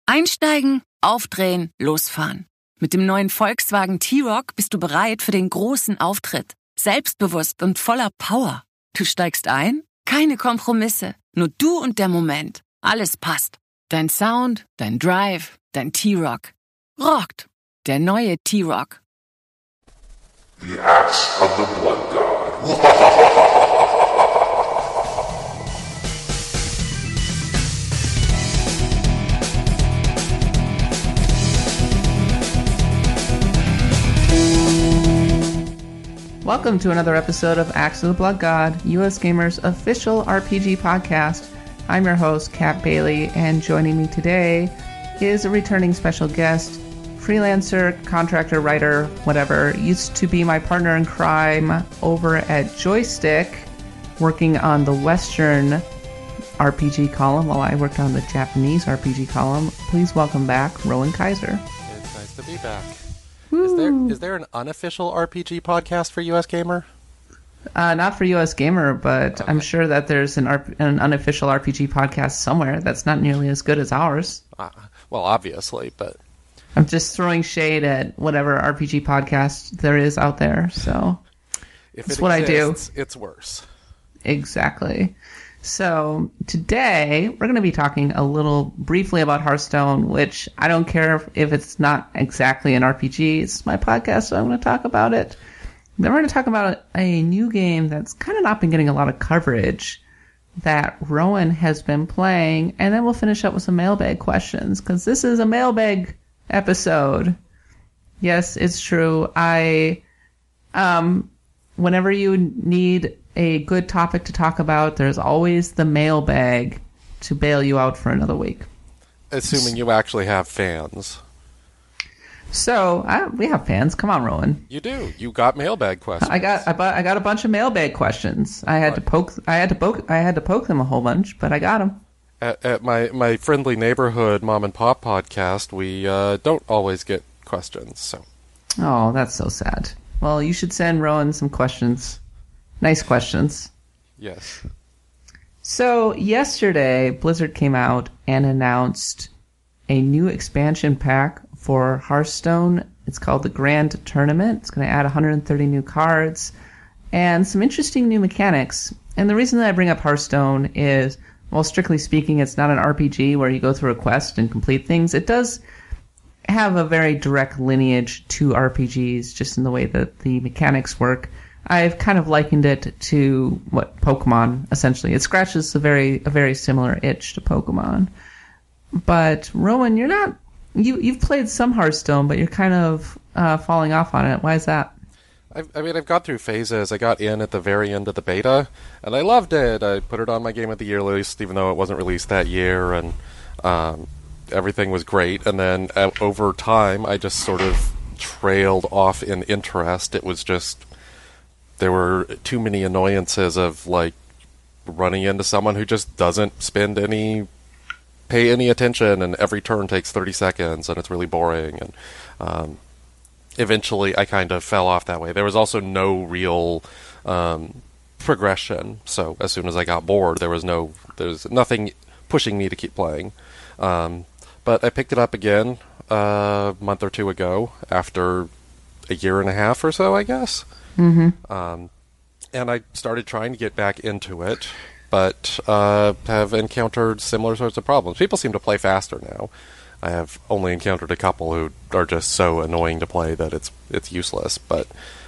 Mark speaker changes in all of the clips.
Speaker 1: Einsteigen, aufdrehen, losfahren. Mit dem neuen Volkswagen T-Roc bist du bereit für den großen Auftritt. Selbstbewusst und voller Power. Du steigst ein? Keine Kompromisse. Nur du und der Moment. Alles passt. Dein Sound, dein Drive, dein T-Roc. Rockt. Der neue T-Roc.
Speaker 2: The Axe of the Blood God.
Speaker 3: Welcome to another episode of Axe of the Blood God, US Gamer's official RPG podcast. I'm your host, Kat Bailey, and joining me today is a returning special guest, freelancer, contractor, writer, whatever, used to be my partner in crime over at Joystick, working on the Western RPG column while I worked on the Japanese RPG column. Please welcome back, Rowan Kaiser.
Speaker 4: It's nice to be back. Is there an unofficial RPG podcast for US Gamer?
Speaker 3: Not for US Gamer, but okay. I'm sure that there's an unofficial RPG podcast somewhere that's not nearly as good as ours.
Speaker 4: Well, obviously, but...
Speaker 3: I'm just throwing shade at whatever RPG podcast there is out there, so... That's what I do.
Speaker 4: It's worse.
Speaker 3: Exactly. So, today, we're going to be talking a little briefly about Hearthstone, which I don't care if it's not exactly an RPG. It's my podcast, so I'm going to talk about it. Then we're going to talk about a new game that's kind of not been getting a lot of coverage that Rowan has been playing, and then we'll finish up with some mailbag questions, because this is a mailbag episode. Yes, it's true. Whenever you need a good topic to talk about, there's always the mailbag to bail you out for another week.
Speaker 4: Assuming you actually have fans.
Speaker 3: So, we have fans. Come on, Rowan.
Speaker 4: You do. You got mailbag questions.
Speaker 3: I got a bunch of mailbag questions. I had to poke them a whole bunch, but I got them.
Speaker 4: At my friendly neighborhood mom and pop podcast, we don't always get questions. So.
Speaker 3: Oh, that's so sad. Well, you should send Rowan some questions. Nice questions.
Speaker 4: Yes.
Speaker 3: So, yesterday, Blizzard came out and announced a new expansion pack for Hearthstone. It's called the Grand Tournament. It's going to add 130 new cards and some interesting new mechanics. And the reason that I bring up Hearthstone is, well, strictly speaking, it's not an RPG where you go through a quest and complete things. It does have a very direct lineage to RPGs, just in the way that the mechanics work. I've kind of likened it to Pokemon, essentially. It scratches a very similar itch to Pokemon. But Rowan, you've played some Hearthstone, but you're kind of falling off on it. Why is that?
Speaker 4: I've gone through phases. I got in at the very end of the beta, and I loved it. I put it on my Game of the Year list, even though it wasn't released that year, and everything was great. And then over time, I just sort of trailed off in interest. It was just... There were too many annoyances of, like, running into someone who just doesn't pay any attention, and every turn takes 30 seconds, and it's really boring, and eventually I kind of fell off that way. There was also no real progression, so as soon as I got bored, there's nothing pushing me to keep playing. But I picked it up again a month or two ago, after a year and a half or so, I guess.
Speaker 3: Mm-hmm.
Speaker 4: And I started trying to get back into it, but have encountered similar sorts of problems. People seem to play faster now. I have only encountered a couple who are just so annoying to play that it's useless. But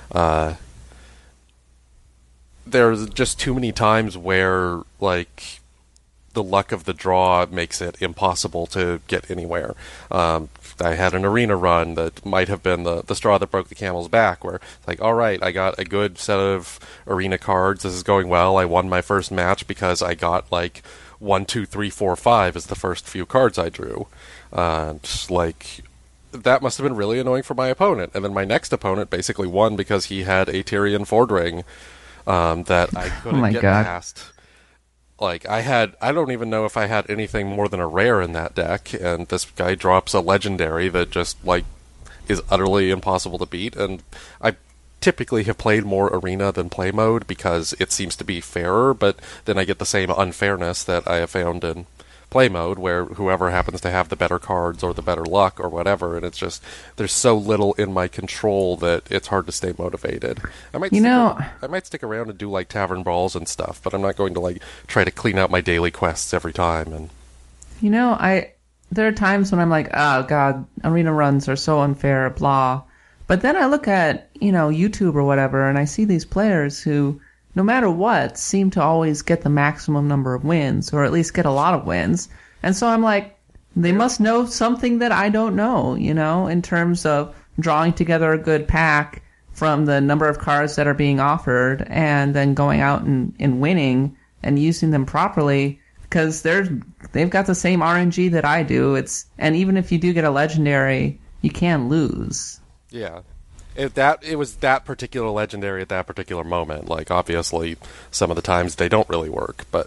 Speaker 4: there's just too many times where, like, the luck of the draw makes it impossible to get anywhere. I had an arena run that might have been the straw that broke the camel's back, where it's like, all right, I got a good set of arena cards. This is going well. I won my first match because I got, like, 1, 2, 3, 4, 5 as the first few cards I drew. Like, that must have been really annoying for my opponent. And then my next opponent basically won because he had a Tyrion Fordring that I couldn't get past. Like, I don't even know if I had anything more than a rare in that deck, and this guy drops a legendary that just, like, is utterly impossible to beat, and I typically have played more arena than play mode because it seems to be fairer, but then I get the same unfairness that I have found in play mode where whoever happens to have the better cards or the better luck or whatever, and it's just there's so little in my control that it's hard to stay motivated. I might stick around and do like tavern brawls and stuff, but I'm not going to like try to clean out my daily quests every time. And
Speaker 3: there are times when I'm like, oh god, arena runs are so unfair, blah. But then I look at, YouTube or whatever, and I see these players who, no matter what, seem to always get the maximum number of wins, or at least get a lot of wins. And so I'm like, they must know something that I don't know, in terms of drawing together a good pack from the number of cards that are being offered, and then going out and winning and using them properly, because they've got the same RNG that I do. And even if you do get a legendary, you can lose.
Speaker 4: Yeah. It was that particular legendary at that particular moment. Like, obviously, some of the times they don't really work, but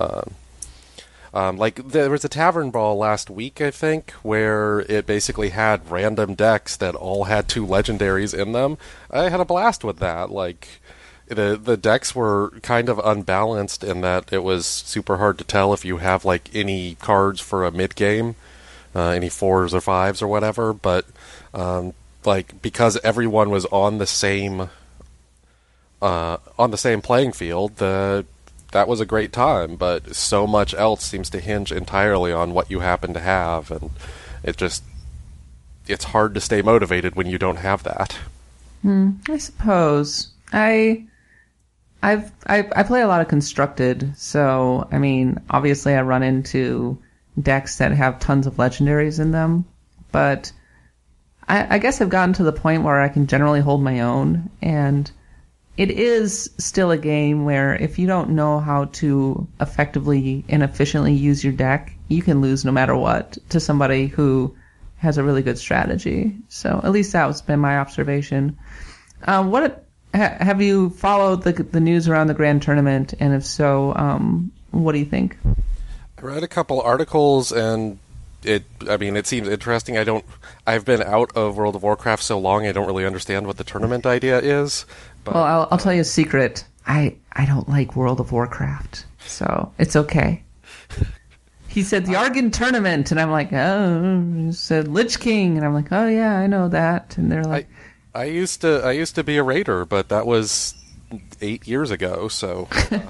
Speaker 4: like there was a tavern brawl last week, I think, where it basically had random decks that all had 2 legendaries in them. I had a blast with that. Like, the decks were kind of unbalanced in that it was super hard to tell if you have like any cards for a mid game, any 4s or 5s or whatever, but like, because everyone was on the same playing field, that was a great time. But so much else seems to hinge entirely on what you happen to have, and it's hard to stay motivated when you don't have that.
Speaker 3: I suppose I play a lot of constructed, so I mean, obviously I run into decks that have tons of legendaries in them, but I guess I've gotten to the point where I can generally hold my own, and it is still a game where if you don't know how to effectively and efficiently use your deck, you can lose no matter what to somebody who has a really good strategy. So at least that's been my observation. Have you followed the news around the Grand Tournament, and if so, what do you think?
Speaker 4: I read a couple articles, and it seems interesting. I've been out of World of Warcraft so long, I don't really understand what the tournament idea is. But,
Speaker 3: well, I'll tell you a secret. I don't like World of Warcraft, so it's okay. He said the Argon Tournament, and I'm like, oh. He said Lich King, and I'm like, oh yeah, I know that. And they're like,
Speaker 4: I used to be a raider, but that was 8 years ago. So,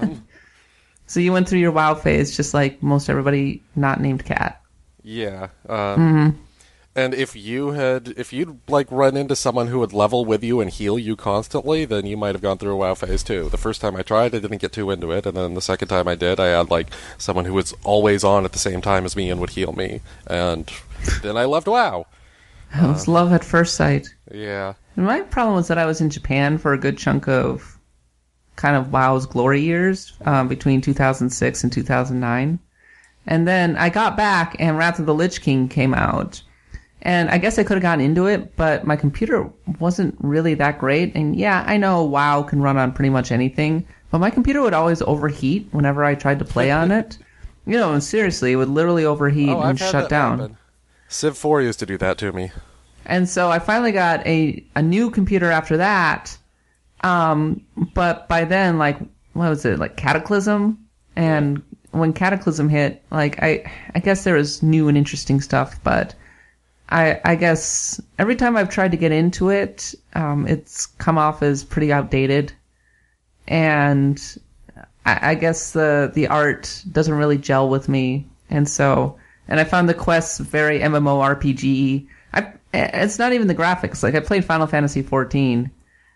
Speaker 3: so you went through your WoW phase, just like most everybody not named Cat.
Speaker 4: Yeah. And if you'd like run into someone who would level with you and heal you constantly, then you might have gone through a WoW phase too. The first time I tried, I didn't get too into it, and then the second time I did, I had like someone who was always on at the same time as me and would heal me, and then I loved WoW.
Speaker 3: It was love at first sight.
Speaker 4: Yeah.
Speaker 3: And my problem was that I was in Japan for a good chunk of kind of WoW's glory years, between 2006 and 2009. And then I got back, and Wrath of the Lich King came out. And I guess I could have gotten into it, but my computer wasn't really that great. And yeah, I know WoW can run on pretty much anything, but my computer would always overheat whenever I tried to play on it. And seriously, it would literally overheat and shut down.
Speaker 4: Happen. Civ 4 used to do that to me.
Speaker 3: And so I finally got a new computer after that. But by then, like, what was it, like Cataclysm? And when Cataclysm hit, like, I guess there was new and interesting stuff, but I guess every time I've tried to get into it, it's come off as pretty outdated. And I guess the art doesn't really gel with me. And I found the quests very MMORPG. It's not even the graphics. Like, I played Final Fantasy XIV,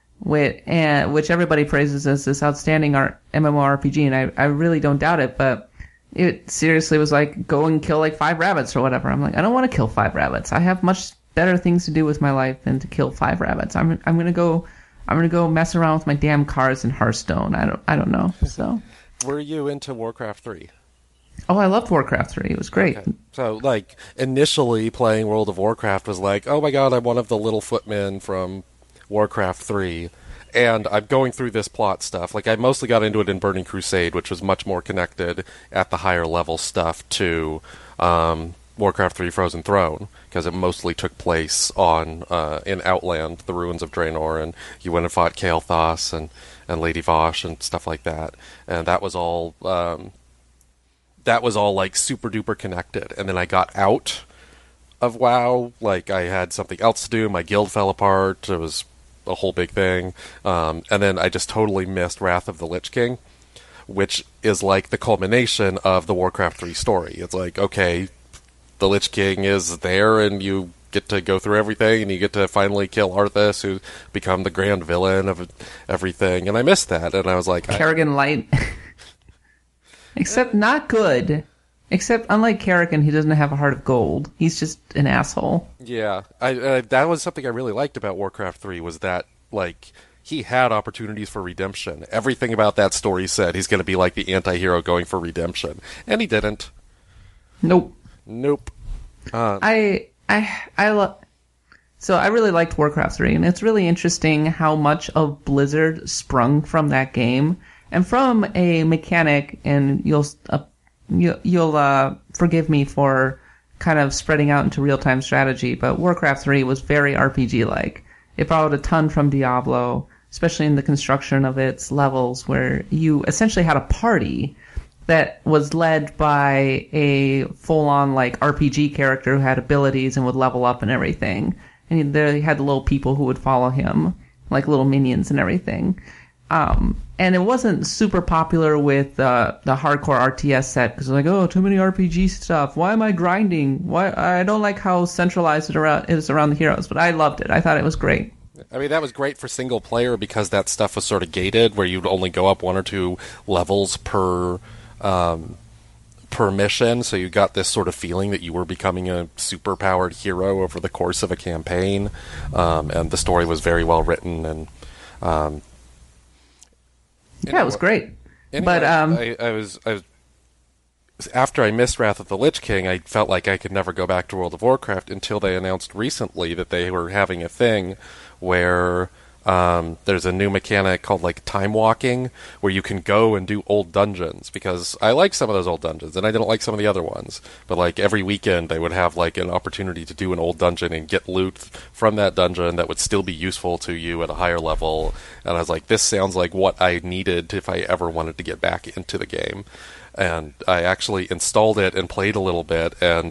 Speaker 3: which everybody praises as this outstanding MMORPG, and I really don't doubt it, but it seriously was like, go and kill like 5 rabbits or whatever. I'm like, I don't want to kill 5 rabbits. I have much better things to do with my life than to kill 5 rabbits. I'm gonna go mess around with my damn cars in Hearthstone. I don't know. So,
Speaker 4: were you into Warcraft 3?
Speaker 3: Oh, I loved Warcraft 3. It was great.
Speaker 4: Okay. So, like, initially playing World of Warcraft was like, oh my god, I'm one of the little footmen from Warcraft 3, and I'm going through this plot stuff. Like, I mostly got into it in Burning Crusade, which was much more connected at the higher level stuff to Warcraft 3 Frozen Throne, because it mostly took place on in Outland, the ruins of Draenor, and you went and fought Kael'thas and Lady Vosh and stuff like that. And that was all that was all like super duper connected. And then I got out of WoW. Like I had something else to do. My guild fell apart. It was a whole big thing. And then I just totally missed Wrath of the Lich King, which is like the culmination of the Warcraft 3 story. It's like, okay, the Lich King is there and you get to go through everything and you get to finally kill Arthas, who become the grand villain of everything. And I missed that. And I was like...
Speaker 3: Kerrigan Light. Except not good. Except, unlike Kerrigan, he doesn't have a heart of gold. He's just an asshole.
Speaker 4: Yeah. That was something I really liked about Warcraft 3, was that, like, he had opportunities for redemption. Everything about that story said he's going to be like the anti-hero going for redemption. And he didn't.
Speaker 3: Nope.
Speaker 4: So
Speaker 3: I really liked Warcraft 3, and it's really interesting how much of Blizzard sprung from that game, and from a mechanic, and you'll forgive me for kind of spreading out into real-time strategy, but Warcraft 3 was very RPG-like. It borrowed a ton from Diablo, especially in the construction of its levels, where you essentially had a party that was led by a full-on like RPG character who had abilities and would level up and everything. And there he had the little people who would follow him, like little minions and everything. And it wasn't super popular with the hardcore RTS set, because like, oh, too many RPG stuff. Why am I grinding? Why I don't like how centralized it is around the heroes. But I loved it. I thought it was great.
Speaker 4: I mean, that was great for single player because that stuff was sort of gated, where you'd only go up 1 or 2 levels per mission, so you got this sort of feeling that you were becoming a super-powered hero over the course of a campaign, and the story was very well written, and
Speaker 3: yeah, it was great.
Speaker 4: Anyway,
Speaker 3: but
Speaker 4: I was after I missed Wrath of the Lich King, I felt like I could never go back to World of Warcraft until they announced recently that they were having a thing where there's a new mechanic called like time walking, where you can go and do old dungeons, because I like some of those old dungeons and I didn't like some of the other ones, but like every weekend they would have like an opportunity to do an old dungeon and get loot from that dungeon that would still be useful to you at a higher level. And I was like, this sounds like what I needed if I ever wanted to get back into the game. And I actually installed it and played a little bit, and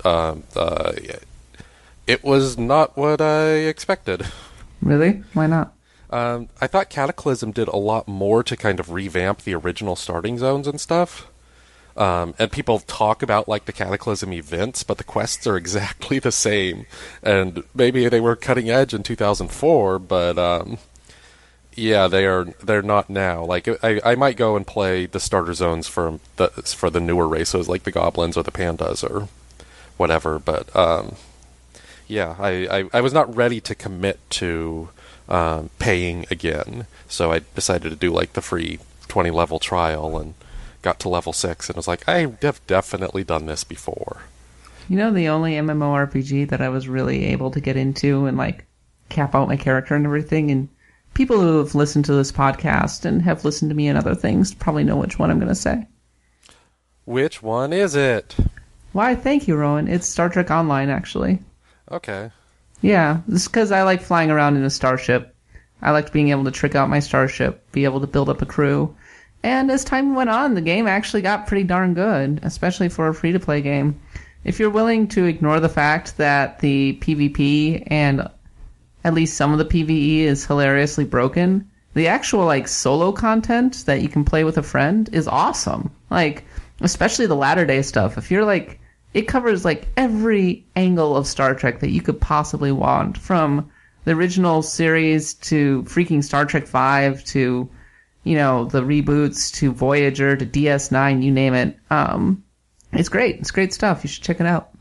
Speaker 4: it was not what I expected.
Speaker 3: Really? Why not?
Speaker 4: I thought Cataclysm did a lot more to kind of revamp the original starting zones and stuff. And people talk about like the Cataclysm events, but the quests are exactly the same. And maybe they were cutting edge in 2004, but yeah, they're not now. Like I might go and play the starter zones for the newer races, like the goblins or the pandas or whatever. But yeah, I was not ready to commit to paying again, so I decided to do like the free 20 level trial and got to level 6 and was like, I have definitely done this before.
Speaker 3: You know, the only MMORPG that I was really able to get into and like cap out my character and everything, and people who have listened to this podcast and have listened to me and other things probably know which one I'm going to say.
Speaker 4: Which one is it?
Speaker 3: Why, thank you, Rowan. It's Star Trek Online, actually.
Speaker 4: Okay.
Speaker 3: Yeah, this is because I like flying around in a starship. I liked being able to trick out my starship, be able to build up a crew. And as time went on, the game actually got pretty darn good, especially for a free-to-play game. If you're willing to ignore the fact that the PvP and at least some of the PvE is hilariously broken, the actual like solo content that you can play with a friend is awesome. Like, especially the latter day stuff. If you're like, it covers like every angle of Star Trek that you could possibly want, from the original series to freaking Star Trek V to, you know, the reboots to Voyager to DS9, you name it. It's great. It's great stuff. You should check it out.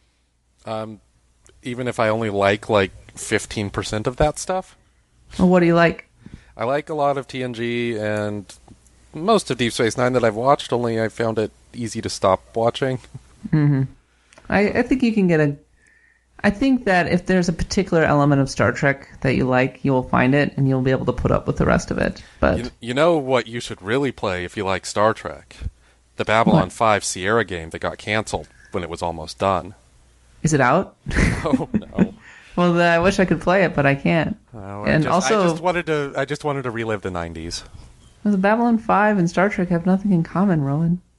Speaker 4: Even if I only like 15% of that stuff?
Speaker 3: Well, what do you like?
Speaker 4: I like a lot of TNG and most of Deep Space Nine that I've watched, only I found it easy to stop watching.
Speaker 3: Mm-hmm. I think you can get I think that if there's a particular element of Star Trek that you like, you will find it, and you'll be able to put up with the rest of it. But
Speaker 4: you know what you should really play if you like Star Trek? The Babylon 5 Sierra game that got canceled when it was almost done.
Speaker 3: Is it out?
Speaker 4: Oh, no.
Speaker 3: Well, I wish I could play it, but I can't.
Speaker 4: Oh,
Speaker 3: I
Speaker 4: just wanted to relive the 90s.
Speaker 3: The Babylon 5 and Star Trek have nothing in common, Rowan.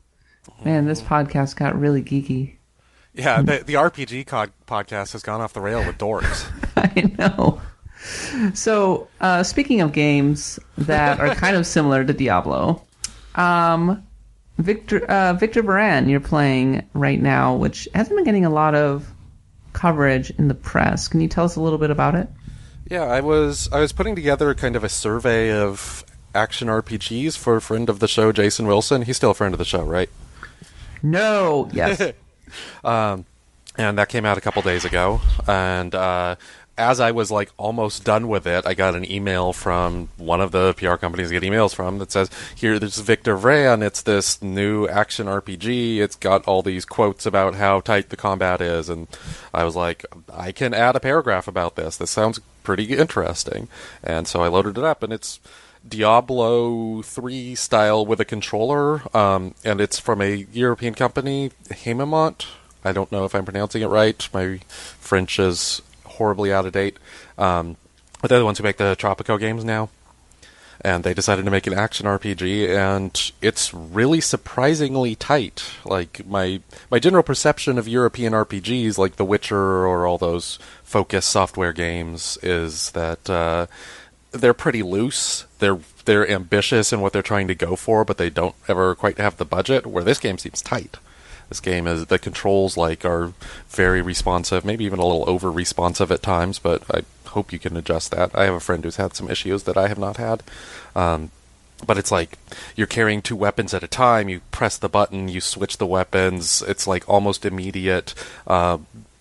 Speaker 3: Man, this podcast got really geeky.
Speaker 4: Yeah, the RPG podcast has gone off the rail with dorks.
Speaker 3: I know. So, speaking of games that are kind of similar to Diablo, Victor Varan you're playing right now, which hasn't been getting a lot of coverage in the press. Can you tell us a little bit about it?
Speaker 4: Yeah, I was putting together kind of a survey of action RPGs for a friend of the show, Jason Wilson. He's still a friend of the show, right?
Speaker 3: No. Yes.
Speaker 4: And that came out a couple days ago. And as I was like almost done with it, I got an email from one of the PR companies I get emails from that says, "Here, there's Victor Vran. It's this new action RPG. It's got all these quotes about how tight the combat is." And I was like, I can add a paragraph about this. This sounds pretty interesting. And so I loaded it up, and it's Diablo 3 style with a controller, and it's from a European company, Haemimont. I don't know if I'm pronouncing it right. My French is horribly out of date. But they're the ones who make the Tropico games now. And they decided to make an action RPG, and it's really surprisingly tight. Like, my general perception of European RPGs, like The Witcher or all those Focus software games, is that they're pretty loose. They're ambitious in what they're trying to go for, but they don't ever quite have the budget, where this game seems tight. This game is, the controls are very responsive, maybe even a little over responsive at times, but I hope you can adjust that. I have a friend who's had some issues that I have not had. But it's like you're carrying two weapons at a time, you press the button, you switch the weapons, it's like almost immediate. I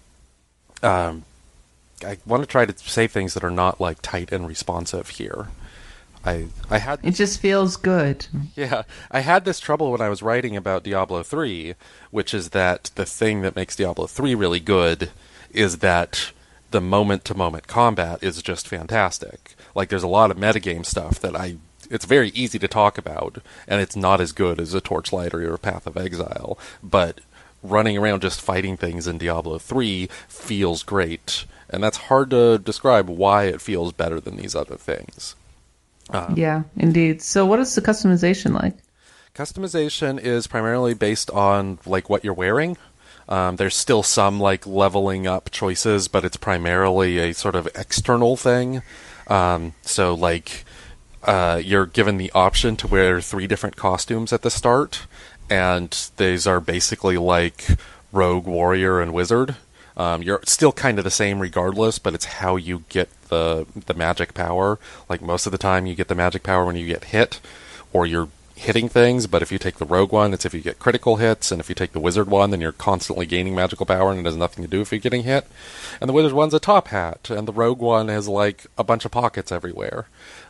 Speaker 4: want to try to say things that are not like tight and responsive here. I had
Speaker 3: It just feels good.
Speaker 4: Yeah, I had this trouble when I was writing about Diablo 3, which is that the thing that makes Diablo 3 really good is that the moment-to-moment combat is just fantastic. Like, there's a lot of metagame stuff that it's very easy to talk about, and it's not as good as a Torchlight or a Path of Exile, but running around just fighting things in Diablo 3 feels great, and that's hard to describe why it feels better than these other things.
Speaker 3: Yeah, indeed. So what is the customization like?
Speaker 4: Customization is primarily based on like what you're wearing. There's still some like leveling up choices, but it's primarily a sort of external thing. So like you're given the option to wear 3 different costumes at the start, and these are basically like rogue, warrior, and wizard. You're still kind of the same regardless, but it's how you get the magic power. Like, most of the time you get the magic power when you get hit, or you're hitting things, but if you take the rogue one, it's if you get critical hits, and if you take the wizard one, then you're constantly gaining magical power, and it has nothing to do if you're getting hit. And the wizard one's a top hat, and the rogue one has, like, a bunch of pockets everywhere.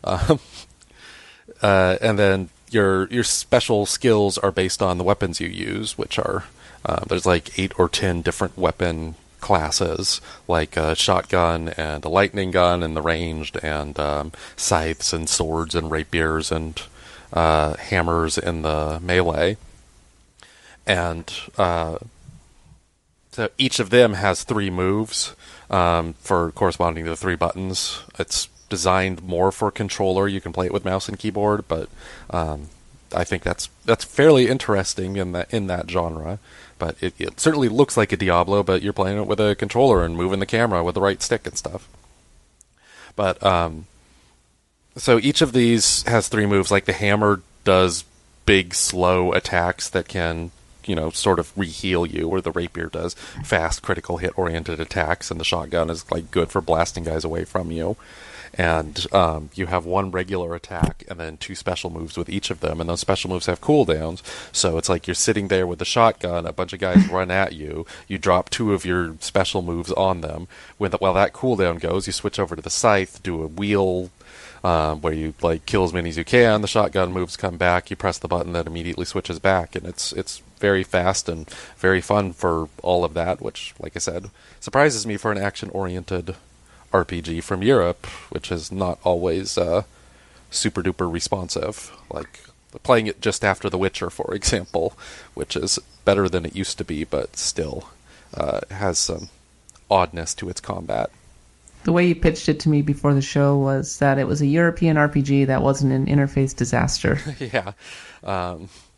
Speaker 4: And then your special skills are based on the weapons you use, which are, there's like 8 or 10 different weapon classes, like a shotgun and a lightning gun and the ranged, and scythes and swords and rapiers and hammers in the melee. And so each of them has 3 moves for corresponding to the 3 buttons. It's designed more for controller. You can play it with mouse and keyboard, but I think that's fairly interesting in that genre. But it certainly looks like a Diablo, but you're playing it with a controller and moving the camera with the right stick and stuff. But so each of these has 3 moves. Like, the hammer does big, slow attacks that can, sort of re-heal you, or the rapier does fast, critical hit-oriented attacks, and the shotgun is like good for blasting guys away from you. And you have 1 regular attack and then 2 special moves with each of them, and those special moves have cooldowns. So it's like you're sitting there with the shotgun, a bunch of guys run at you, you drop 2 of your special moves on them. While that cooldown goes, you switch over to the scythe, do a wheel where you like kill as many as you can, the shotgun moves come back, you press the button that immediately switches back, and it's very fast and very fun for all of that, which, like I said, surprises me for an action-oriented RPG from Europe, which is not always super duper responsive. Like, playing it just after The Witcher, for example, which is better than it used to be, but still has some oddness to its combat.
Speaker 3: The way you pitched it to me before the show was that it was a European RPG that wasn't an interface disaster.
Speaker 4: Yeah.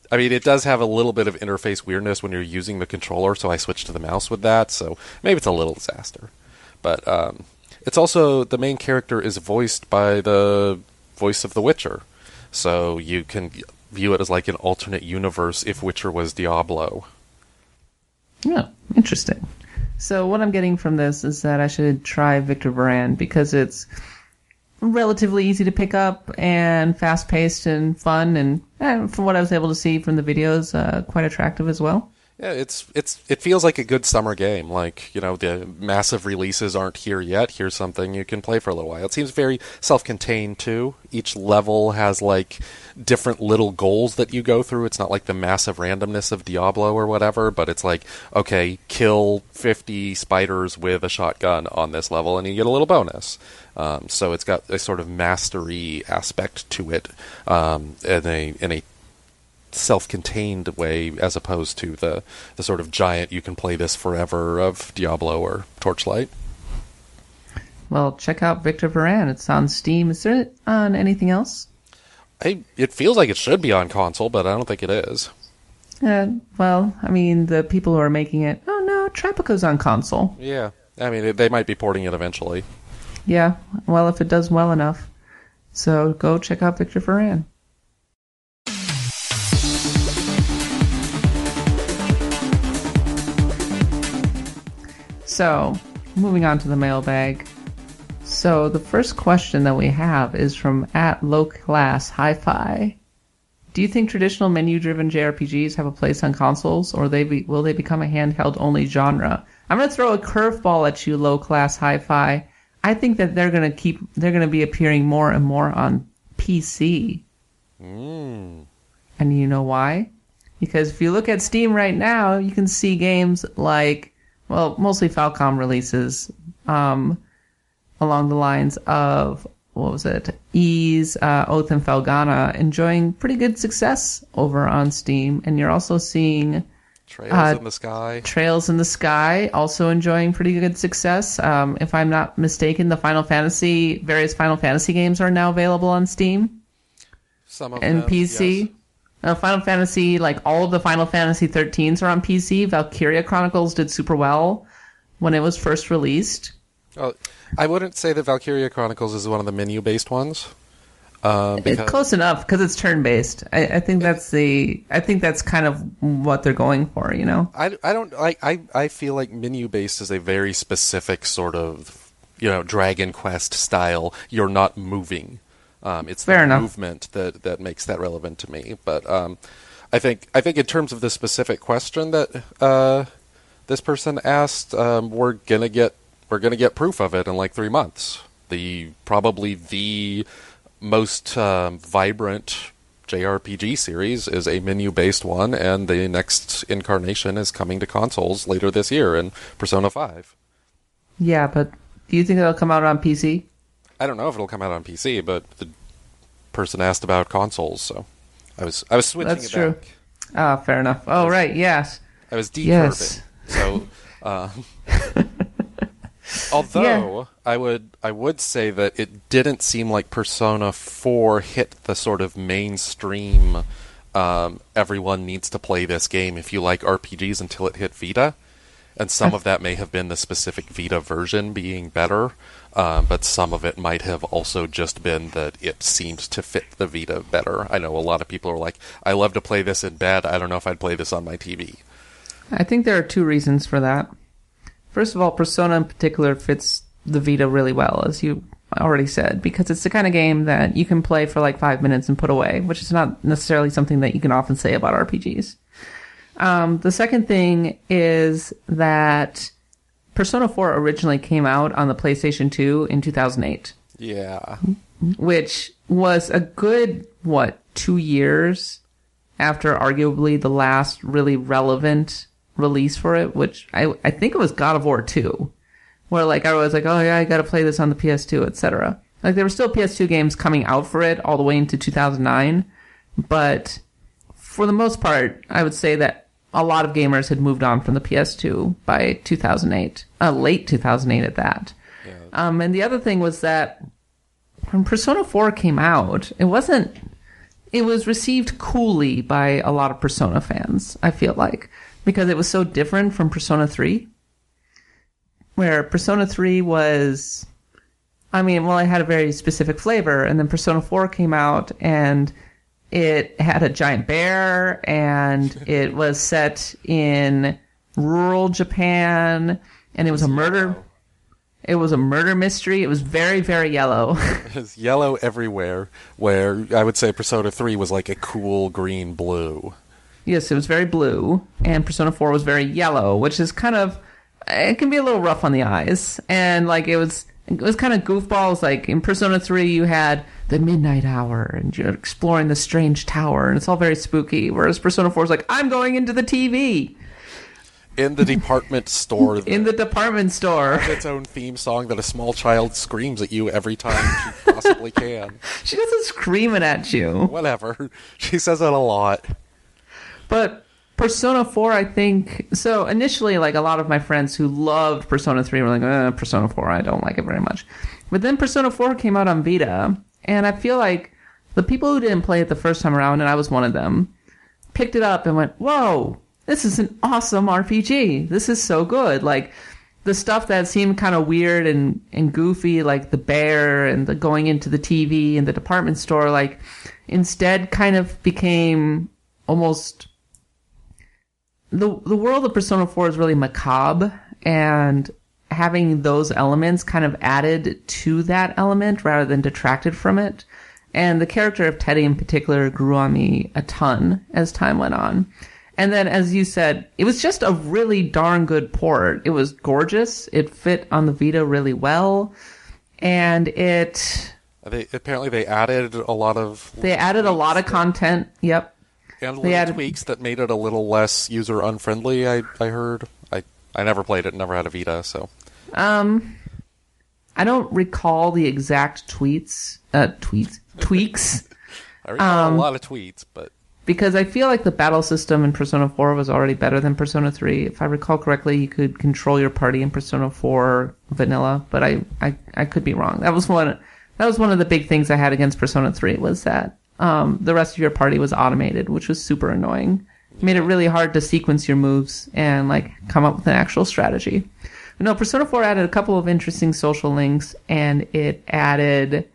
Speaker 4: I mean, it does have a little bit of interface weirdness when you're using the controller, so I switched to the mouse with that, so maybe it's a little disaster. But it's also, the main character is voiced by the voice of The Witcher, so you can view it as like an alternate universe if Witcher was Diablo.
Speaker 3: Yeah, interesting. So what I'm getting from this is that I should try Victor Varan because it's relatively easy to pick up and fast-paced and fun, and from what I was able to see from the videos, quite attractive as well.
Speaker 4: Yeah, it feels like a good summer game. Like, you know, the massive releases aren't here yet. Here's something you can play for a little while. It seems very self-contained, too. Each level has, like, different little goals that you go through. It's not like the massive randomness of Diablo or whatever, but it's like, okay, kill 50 spiders with a shotgun on this level, and you get a little bonus. So it's got a sort of mastery aspect to it in a self-contained way, as opposed to the sort of giant you can play this forever of Diablo or Torchlight.
Speaker 3: Well, check out Victor Varan. It's on Steam. Is it on anything else?
Speaker 4: It feels like it should be on console, but I don't think it is.
Speaker 3: Well, I mean, the people who are making it... Oh, no, Tropico's on console.
Speaker 4: Yeah. I mean, they might be porting it eventually.
Speaker 3: Yeah, well, if it does well enough. So go check out Victor Varan. So, moving on to the mailbag. So, the first question that we have is from @lowclasshifi. Do you think traditional menu-driven JRPGs have a place on consoles, or will they become a handheld-only genre? I'm going to throw a curveball at you, Lowclasshifi. I think that they're going to be appearing more and more on PC. And you know why? Because if you look at Steam right now, you can see games like, well, mostly Falcom releases, along the lines of, what was it? Ys, Oath, and Felghana enjoying pretty good success over on Steam. And you're also seeing
Speaker 4: Trails in the Sky.
Speaker 3: Trails in the Sky also enjoying pretty good success. If I'm not mistaken, various Final Fantasy games are now available on Steam.
Speaker 4: Some of
Speaker 3: and
Speaker 4: them,
Speaker 3: PC.
Speaker 4: yes.
Speaker 3: Final Fantasy, like all of the Final Fantasy 13s are on PC. Valkyria Chronicles did super well when it was first released.
Speaker 4: I wouldn't say that Valkyria Chronicles is one of the menu-based ones.
Speaker 3: It's close enough because it's turn-based. I think that's kind of what they're going for, you know.
Speaker 4: I feel like menu-based is a very specific sort of, you know, Dragon Quest style. You're not moving. It's the movement that makes that relevant to me. But I think in terms of the specific question that this person asked, we're gonna get proof of it in like 3 months. Probably the most vibrant JRPG series is a menu-based one, and the next incarnation is coming to consoles later this year in Persona 5.
Speaker 3: Yeah, but do you think it'll come out on PC?
Speaker 4: I don't know if it'll come out on PC, but the person asked about consoles, so I was switching
Speaker 3: That's
Speaker 4: it
Speaker 3: true.
Speaker 4: back.
Speaker 3: Ah, fair enough. Oh, right, yes.
Speaker 4: I was deperving.
Speaker 3: Yes.
Speaker 4: So, although I would say that it didn't seem like Persona 4 hit the sort of mainstream everyone needs to play this game if you like RPGs until it hit Vita. And some of that may have been the specific Vita version being better, but some of it might have also just been that it seemed to fit the Vita better. I know a lot of people are like, I love to play this in bed, I don't know if I'd play this on my TV.
Speaker 3: I think there are two reasons for that. First of all, Persona in particular fits the Vita really well, as you already said, because it's the kind of game that you can play for like 5 minutes and put away, which is not necessarily something that you can often say about RPGs. The second thing is that Persona 4 originally came out on the PlayStation 2 in 2008.
Speaker 4: Yeah.
Speaker 3: Which was a good, 2 years after arguably the last really relevant release for it, which I think it was God of War 2, where like I was like, oh yeah, I gotta play this on the PS2, etc. Like there were still PS2 games coming out for it all the way into 2009, but for the most part, I would say that a lot of gamers had moved on from the PS2 by 2008, late 2008 at that. Yeah. And the other thing was that when Persona 4 came out, it wasn't it was received coolly by a lot of Persona fans, I feel like, because it was so different from Persona 3, where Persona 3 was, it had a very specific flavor, and then Persona 4 came out, and it had a giant bear, and it was set in rural Japan, and it was a murder. It was a murder mystery. It was very, very yellow.
Speaker 4: It was yellow everywhere, where I would say Persona 3 was like a cool green blue.
Speaker 3: Yes, it was very blue, and Persona 4 was very yellow, which is kind of, it can be a little rough on the eyes. And like it was kind of goofballs. Like in Persona 3, you had the midnight hour, and you're exploring the strange tower, and it's all very spooky. Whereas Persona 4 is like, I'm going into the TV.
Speaker 4: In the department store.
Speaker 3: In the department store.
Speaker 4: Its own theme song that a small child screams at you every time she possibly can.
Speaker 3: She doesn't scream it at you.
Speaker 4: Whatever. She says it a lot.
Speaker 3: But Persona 4, I think... So initially, like, a lot of my friends who loved Persona 3 were like, Persona 4, I don't like it very much. But then Persona 4 came out on Vita, and I feel like the people who didn't play it the first time around, and I was one of them, picked it up and went, whoa! This is an awesome RPG. This is so good. Like, the stuff that seemed kind of weird and goofy, like the bear and the going into the TV and the department store, like, instead kind of became almost... The world of Persona 4 is really macabre, and having those elements kind of added to that element rather than detracted from it. And the character of Teddy in particular grew on me a ton as time went on. And then, as you said, it was just a really darn good port. It was gorgeous. It fit on the Vita really well. And
Speaker 4: Apparently they added a lot of...
Speaker 3: They added a lot of content, yep.
Speaker 4: And little tweaks that made it a little less user-unfriendly, I heard. I never played it, never had a Vita, so...
Speaker 3: I don't recall the exact tweaks.
Speaker 4: I recall a lot of tweets, but...
Speaker 3: Because I feel like the battle system in Persona 4 was already better than Persona 3. If I recall correctly, you could control your party in Persona 4 vanilla, but I could be wrong. That was one of the big things I had against Persona 3, was that the rest of your party was automated, which was super annoying. It made it really hard to sequence your moves and like come up with an actual strategy. But no, Persona 4 added a couple of interesting social links, and it added...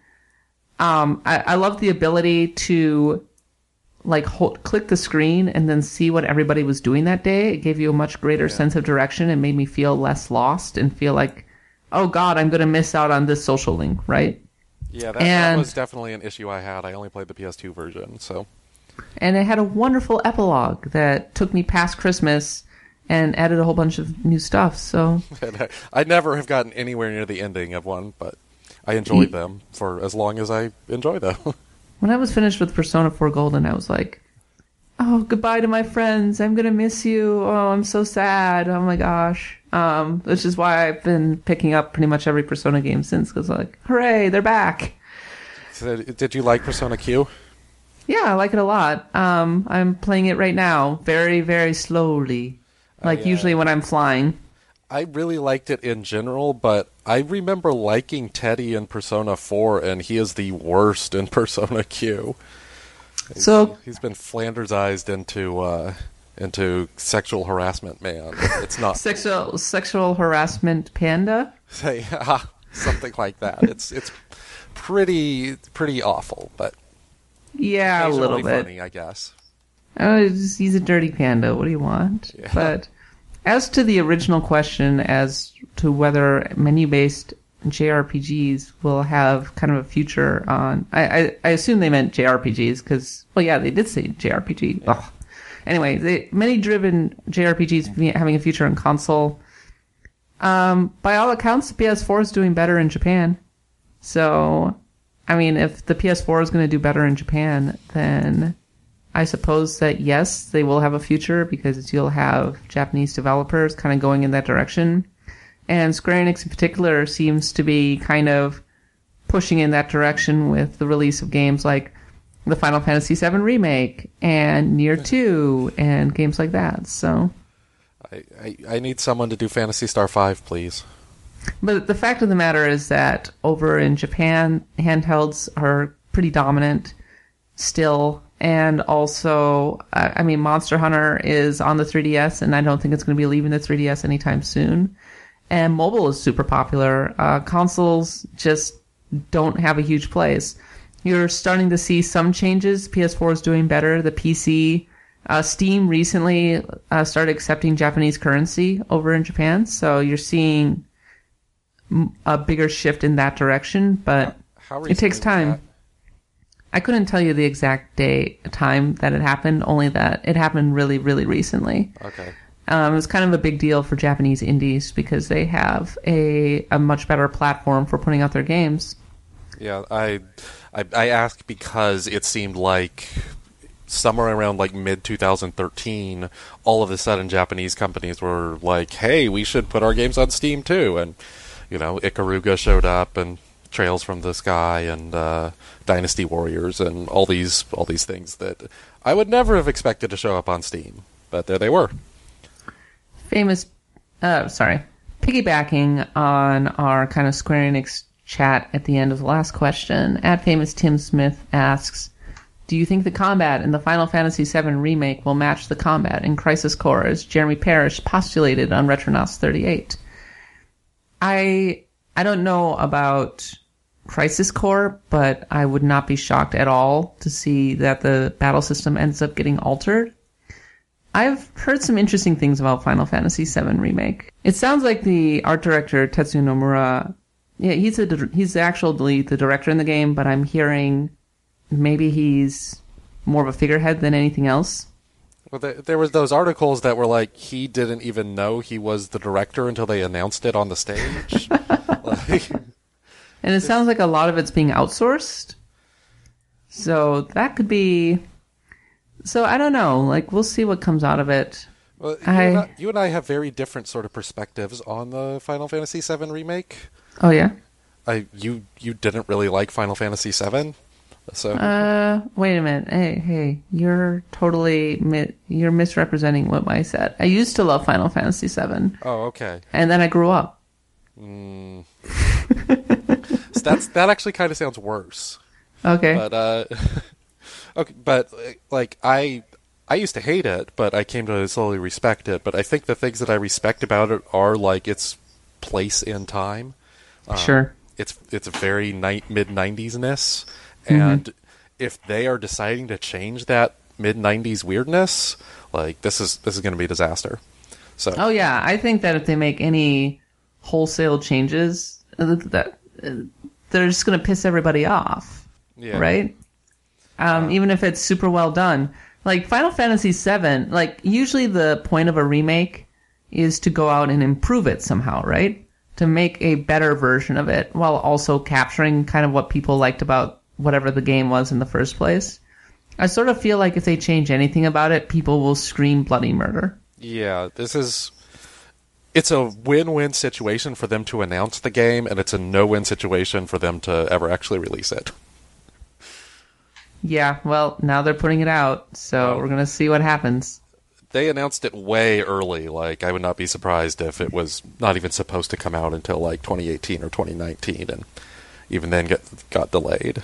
Speaker 3: I love the ability to... like click the screen and then see what everybody was doing that day. It gave you a much greater sense of direction and made me feel less lost and feel like, oh god, I'm going to miss out on this social link, right?
Speaker 4: Yeah, that was definitely an issue I had. I only played the PS2 version, so...
Speaker 3: And it had a wonderful epilogue that took me past Christmas and added a whole bunch of new stuff, so...
Speaker 4: I never have gotten anywhere near the ending of one, but I enjoyed them for as long as I enjoy them.
Speaker 3: When I was finished with Persona 4 Golden, I was like, oh, goodbye to my friends. I'm going to miss you. Oh, I'm so sad. Oh, my gosh. Which is why I've been picking up pretty much every Persona game since, because like, hooray, they're back.
Speaker 4: So, did you like Persona Q?
Speaker 3: Yeah, I like it a lot. I'm playing it right now, very, very slowly. Like usually when I'm flying.
Speaker 4: I really liked it in general, but I remember liking Teddy in Persona 4, and he is the worst in Persona Q.
Speaker 3: So
Speaker 4: he's been Flanders-ized into sexual harassment man. It's not
Speaker 3: sexual harassment panda.
Speaker 4: Say something like that. It's pretty awful, but
Speaker 3: yeah, a little bit
Speaker 4: funny, I guess.
Speaker 3: Oh, he's a dirty panda. What do you want? Yeah. But as to the original question as to whether menu-based JRPGs will have kind of a future on... I assume they meant JRPGs because... Well, yeah, they did say JRPG. Yeah. Anyway, menu-driven JRPGs having a future on console. By all accounts, the PS4 is doing better in Japan. So, I mean, if the PS4 is going to do better in Japan, then... I suppose that, yes, they will have a future because you'll have Japanese developers kind of going in that direction. And Square Enix in particular seems to be kind of pushing in that direction with the release of games like the Final Fantasy VII Remake and Nier 2 and games like that. So,
Speaker 4: I need someone to do Phantasy Star 5, please.
Speaker 3: But the fact of the matter is that over in Japan, handhelds are pretty dominant still. And also, I mean, Monster Hunter is on the 3DS, and I don't think it's going to be leaving the 3DS anytime soon. And mobile is super popular. Consoles just don't have a huge place. You're starting to see some changes. PS4 is doing better. The PC, Steam recently started accepting Japanese currency over in Japan, so you're seeing a bigger shift in that direction, but it takes time. I couldn't tell you the exact time that it happened, only that it happened really, really recently.
Speaker 4: Okay.
Speaker 3: It was kind of a big deal for Japanese indies because they have a much better platform for putting out their games.
Speaker 4: Yeah, I asked because it seemed like somewhere around like mid-2013, all of a sudden Japanese companies were like, hey, we should put our games on Steam too. And, you know, Ikaruga showed up and Trails from the Sky and Dynasty Warriors and all these things that I would never have expected to show up on Steam. But there they were.
Speaker 3: Piggybacking on our kind of Square Enix chat at the end of the last question, @Famous Tim Smith asks, do you think the combat in the Final Fantasy VII Remake will match the combat in Crisis Core as Jeremy Parish postulated on Retronauts 38? I don't know about Crisis Core, but I would not be shocked at all to see that the battle system ends up getting altered. I've heard some interesting things about Final Fantasy VII Remake. It sounds like the art director, Tetsuya Nomura, yeah, he's actually the director in the game, but I'm hearing maybe he's more of a figurehead than anything else.
Speaker 4: Well, there was those articles that were like, he didn't even know he was the director until they announced it on the stage.
Speaker 3: And it sounds like a lot of it's being outsourced. So that could be... So I don't know. Like, we'll see what comes out of it.
Speaker 4: Well, you and I have very different sort of perspectives on the Final Fantasy VII Remake.
Speaker 3: Oh, yeah?
Speaker 4: You didn't really like Final Fantasy VII? So
Speaker 3: wait a minute. Hey, you're totally you're misrepresenting what I said. I used to love Final Fantasy VII.
Speaker 4: Oh, okay.
Speaker 3: And then I grew up.
Speaker 4: So that actually kind of sounds worse.
Speaker 3: Okay.
Speaker 4: But okay, but like I used to hate it, but I came to slowly respect it. But I think the things that I respect about it are like its place in time.
Speaker 3: Sure.
Speaker 4: It's a very mid-90s-ness. And if they are deciding to change that mid-90s weirdness, like this is going to be a disaster. So. Oh
Speaker 3: yeah, I think that if they make any wholesale changes, that they're just going to piss everybody off, right? Even if it's super well done, like Final Fantasy VII. Like usually the point of a remake is to go out and improve it somehow, right? To make a better version of it while also capturing kind of what people liked about whatever the game was in the first place. I sort of feel like if they change anything about it, people will scream bloody murder.
Speaker 4: Yeah, it's a win-win situation for them to announce the game, and it's a no-win situation for them to ever actually release it.
Speaker 3: Yeah, well, now they're putting it out, so we're going to see what happens.
Speaker 4: They announced it way early. Like, I would not be surprised if it was not even supposed to come out until, like, 2018 or 2019, and even then got delayed.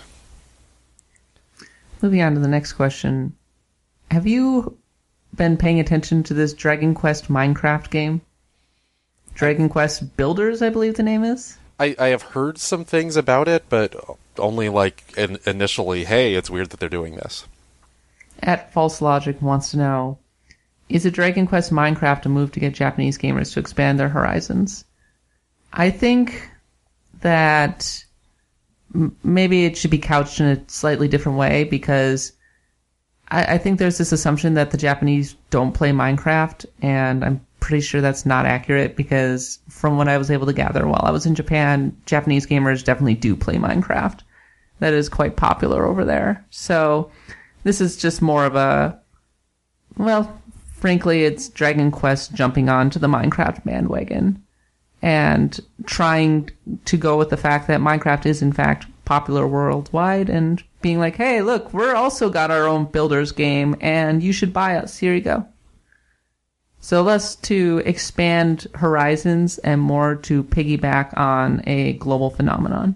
Speaker 3: Moving on to the next question. Have you been paying attention to this Dragon Quest Minecraft game? Dragon Quest Builders, I believe the name is?
Speaker 4: I have heard some things about it, but only like initially, hey, it's weird that they're doing this.
Speaker 3: @False Logic wants to know, is a Dragon Quest Minecraft a move to get Japanese gamers to expand their horizons? I think that maybe it should be couched in a slightly different way, because I think there's this assumption that the Japanese don't play Minecraft, and I'm pretty sure that's not accurate, because from what I was able to gather while I was in Japan, Japanese gamers definitely do play Minecraft. That is quite popular over there. So this is just more of a, well, frankly, it's Dragon Quest jumping onto the Minecraft bandwagon and trying to go with the fact that Minecraft is in fact popular worldwide, and being like, hey, look, we're also got our own builders game, and you should buy us. Here you go. So less to expand horizons and more to piggyback on a global phenomenon.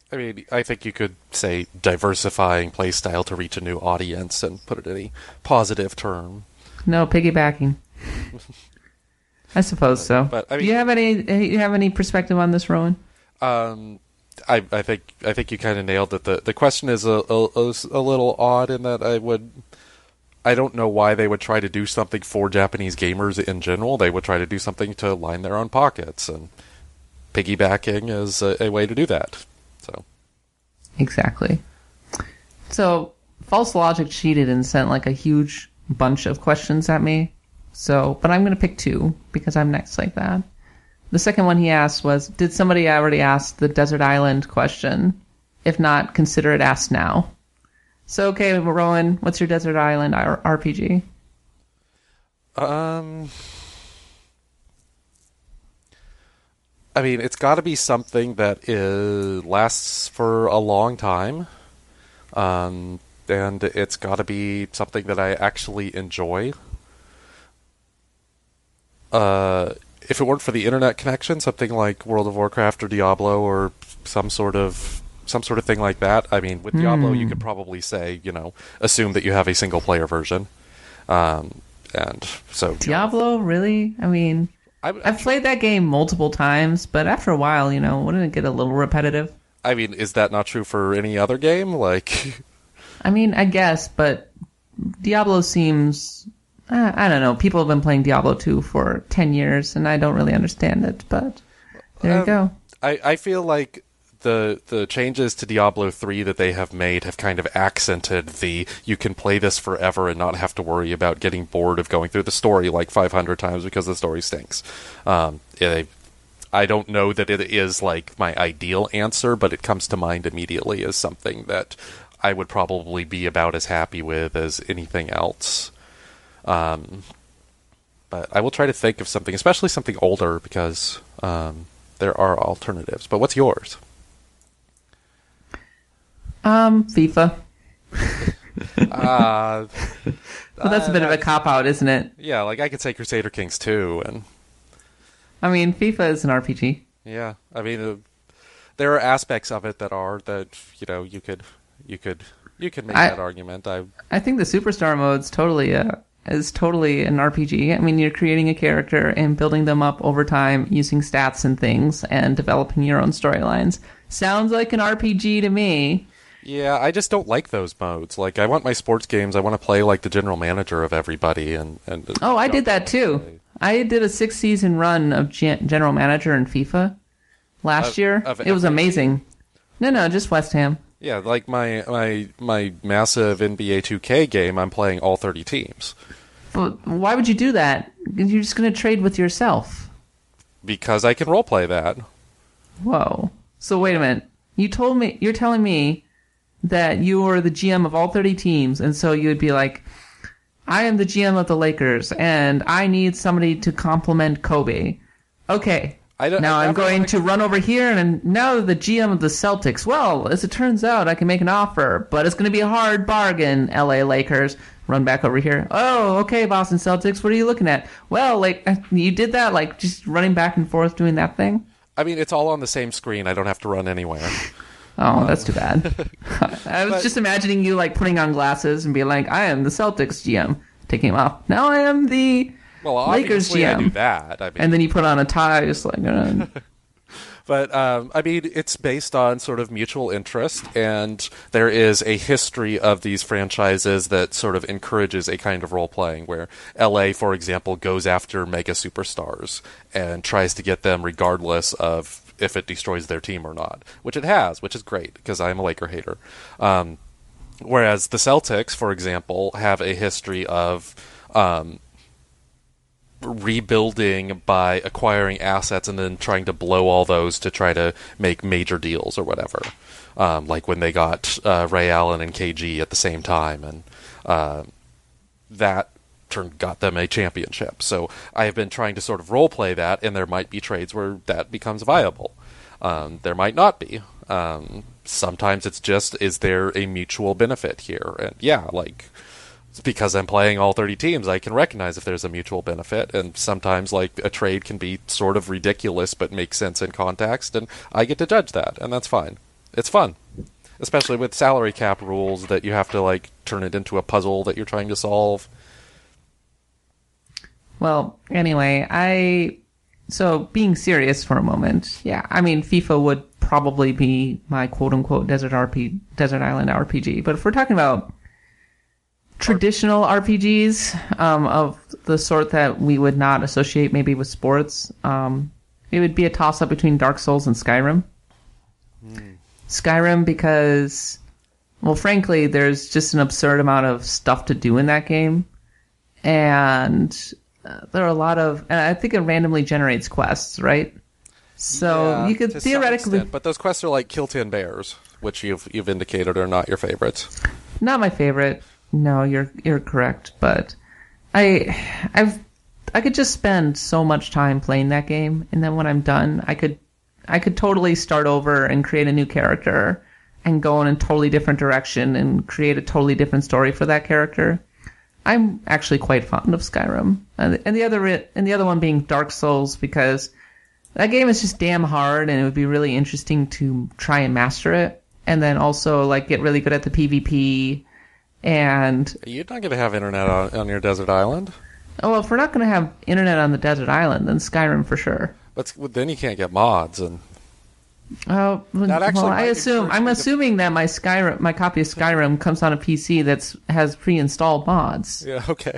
Speaker 4: I mean, I think you could say diversifying playstyle to reach a new audience and put it in a positive term.
Speaker 3: No, piggybacking. I suppose so.
Speaker 4: But I mean,
Speaker 3: do you have any perspective on this, Rowan?
Speaker 4: I think you kind of nailed it. The question is a little odd in that I don't know why they would try to do something for Japanese gamers in general. They would try to do something to line their own pockets, and piggybacking is a way to do that. So
Speaker 3: exactly. So False Logic cheated and sent like a huge bunch of questions at me. So, but I'm going to pick two because I'm next like that. The second one he asked was, did somebody already ask the Desert Island question? If not, consider it asked now. So, okay, Rowan, what's your Desert Island RPG?
Speaker 4: I mean, it's got to be something that lasts for a long time. And it's got to be something that I actually enjoy. If it weren't for the internet connection, something like World of Warcraft or Diablo or some sort of thing like that. I mean, with Diablo, you could probably say, assume that you have a single player version. And so
Speaker 3: Diablo, really? I mean, I've played that game multiple times, but after a while, wouldn't it get a little repetitive?
Speaker 4: I mean, is that not true for any other game? Like,
Speaker 3: I mean, I guess, but Diablo seems... I don't know. People have been playing Diablo 2 for 10 years, and I don't really understand it, but there you go.
Speaker 4: I feel like the changes to Diablo 3 that they have made have kind of accented you can play this forever and not have to worry about getting bored of going through the story like 500 times because the story stinks. I don't know that it is like my ideal answer, but it comes to mind immediately as something that I would probably be about as happy with as anything else. But I will try to think of something, especially something older, because there are alternatives. But what's yours?
Speaker 3: FIFA. Well, that's a bit of a cop-out, isn't it?
Speaker 4: Yeah, like I could say Crusader Kings 2, and...
Speaker 3: I mean, FIFA is an RPG.
Speaker 4: Yeah, I mean, there are aspects of it that you could make that argument.
Speaker 3: I think the Superstar mode's totally an RPG. I mean, you're creating a character and building them up over time using stats and things and developing your own storylines. Sounds like an RPG to me.
Speaker 4: Yeah, I just don't like those modes. Like, I want my sports games, I want to play like the general manager of everybody. Oh,
Speaker 3: I did that too. I did a 6-season run of general manager in FIFA last year. It was amazing. No, just West Ham.
Speaker 4: Yeah, like my massive NBA 2K game, I'm playing all 30 teams.
Speaker 3: But why would you do that? You're just going to trade with yourself.
Speaker 4: Because I can roleplay that.
Speaker 3: Whoa. So wait a minute. You're telling me that you were the GM of all 30 teams, and so you would be like, I am the GM of the Lakers, and I need somebody to complement Kobe. Okay. I'm going to run over here, and now the GM of the Celtics. Well, as it turns out, I can make an offer, but it's going to be a hard bargain, LA Lakers. Run back over here. Oh, okay, Boston Celtics, what are you looking at? Well, like, you did that, like, just running back and forth doing that thing?
Speaker 4: I mean, it's all on the same screen. I don't have to run anywhere.
Speaker 3: Oh, that's too bad. I was just imagining you, like, putting on glasses and being like, I am the Celtics GM. Taking him off. Now I am the Lakers GM.
Speaker 4: I do that. I mean,
Speaker 3: and then you put on a tie, just like...
Speaker 4: But, I mean, it's based on sort of mutual interest, and there is a history of these franchises that sort of encourages a kind of role-playing, where LA, for example, goes after mega superstars and tries to get them regardless of if it destroys their team or not, which it has, which is great, because I'm a Laker hater. Whereas the Celtics, for example, have a history of rebuilding by acquiring assets and then trying to blow all those to try to make major deals or whatever. Like when they got Ray Allen and KG at the same time, and that got them a championship. So I have been trying to sort of role-play that, and there might be trades where that becomes viable. There might not be. Sometimes it's just, is there a mutual benefit here? And yeah, like... because I'm playing all 30 teams, I can recognize if there's a mutual benefit, and sometimes like a trade can be sort of ridiculous but make sense in context, and I get to judge that, and that's fine. It's fun, especially with salary cap rules that you have to like turn it into a puzzle that you're trying to solve.
Speaker 3: Well, anyway, so being serious for a moment, yeah, I mean, FIFA would probably be my quote-unquote desert island RPG. But if we're talking about traditional RPGs of the sort that we would not associate maybe with sports, it would be a toss-up between Dark Souls and Skyrim. Skyrim because, well, frankly, there's just an absurd amount of stuff to do in that game. And there are a lot of... And I think it randomly generates quests, right? So
Speaker 4: Yeah,
Speaker 3: you could
Speaker 4: to some
Speaker 3: theoretically...
Speaker 4: extent, but those quests are like Kill 10 Bears, which you've indicated are not your favorites.
Speaker 3: Not my favorite. No, you're correct. But I could just spend so much time playing that game, and then when I'm done, I could totally start over and create a new character and go in a totally different direction and create a totally different story for that character. I'm actually quite fond of Skyrim, and the other one being Dark Souls because that game is just damn hard, and it would be really interesting to try and master it, and then also like get really good at the PvP. And
Speaker 4: You're not going to have internet on your desert island.
Speaker 3: oh, well, if we're not going to have internet on the desert island, then Skyrim for sure.
Speaker 4: Then you can't get mods and.
Speaker 3: Oh,
Speaker 4: That actually
Speaker 3: well,
Speaker 4: might encourage
Speaker 3: I'm
Speaker 4: me to-
Speaker 3: assuming that my copy of Skyrim comes on a PC has pre-installed mods.
Speaker 4: Yeah, okay.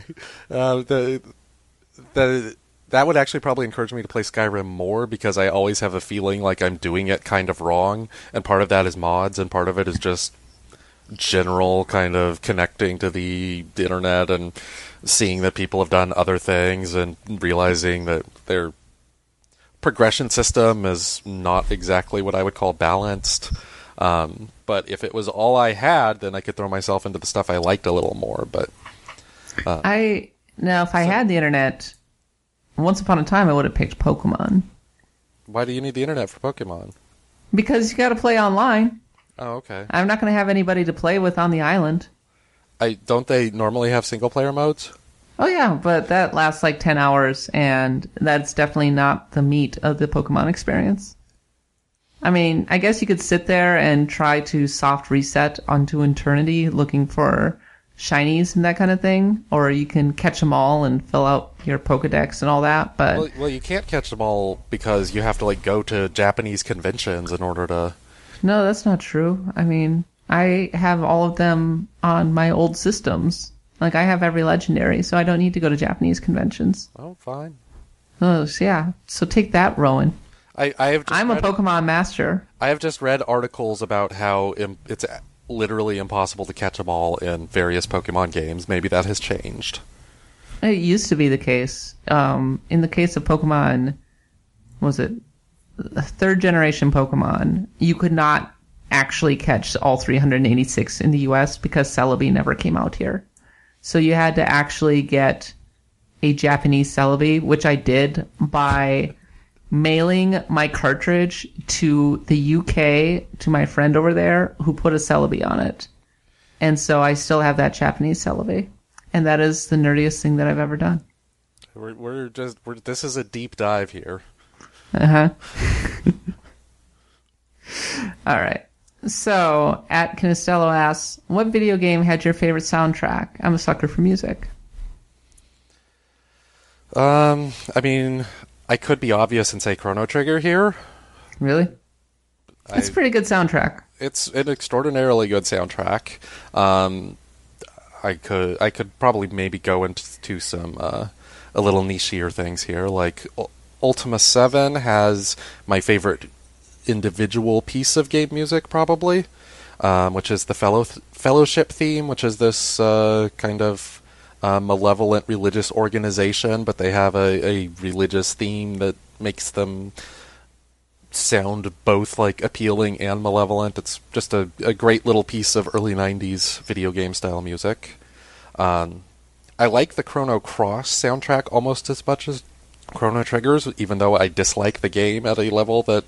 Speaker 4: That would actually probably encourage me to play Skyrim more because I always have a feeling like I'm doing it kind of wrong, and part of that is mods, and part of it is just general kind of connecting to the internet and seeing that people have done other things and realizing that their progression system is not exactly what I would call balanced. But if it was all I had, then I could throw myself into the stuff I liked a little more. But
Speaker 3: If I had the internet, once upon a time I would have picked Pokemon
Speaker 4: why do you need the internet for Pokemon?
Speaker 3: because you got to play online.
Speaker 4: Oh, okay.
Speaker 3: I'm not going to have anybody to play with on the island.
Speaker 4: Don't they normally have single player modes?
Speaker 3: Oh yeah, but that lasts like 10 hours, and that's definitely not the meat of the Pokemon experience. I mean, I guess you could sit there and try to soft reset onto eternity looking for shinies and that kind of thing, or you can catch them all and fill out your Pokedex and all that, but...
Speaker 4: Well, you can't catch them all because you have to like go to Japanese conventions in order to...
Speaker 3: No, that's not true. I mean, I have all of them on my old systems. Like, I have every legendary, so I don't need to go to Japanese conventions.
Speaker 4: Oh, fine.
Speaker 3: Oh, so yeah. So take that, Rowan. I'm a Pokemon master.
Speaker 4: I have just read articles about how it's literally impossible to catch them all in various Pokemon games. Maybe that has changed.
Speaker 3: It used to be the case. In the case of Pokemon, was it third generation Pokemon, you could not actually catch all 386 in the US because Celebi never came out here. So you had to actually get a Japanese Celebi, which I did by mailing my cartridge to the UK to my friend over there who put a Celebi on it. And so I still have that Japanese Celebi. And that is the nerdiest thing that I've ever done.
Speaker 4: This is a deep dive here.
Speaker 3: Uh-huh. All right. So, at Kinestello asks, what video game had your favorite soundtrack? I'm a sucker for music.
Speaker 4: I mean, I could be obvious and say Chrono Trigger here.
Speaker 3: Really? It's a pretty good soundtrack.
Speaker 4: It's an extraordinarily good soundtrack. I could probably maybe go into some a little nichier things here, like Ultima 7 has my favorite individual piece of game music, probably, which is the Fellowship theme, which is this kind of malevolent religious organization, but they have a religious theme that makes them sound both like appealing and malevolent. It's just a great little piece of early 90s video game style music. I like the Chrono Cross soundtrack almost as much as Chrono Trigger's, even though I dislike the game at a level that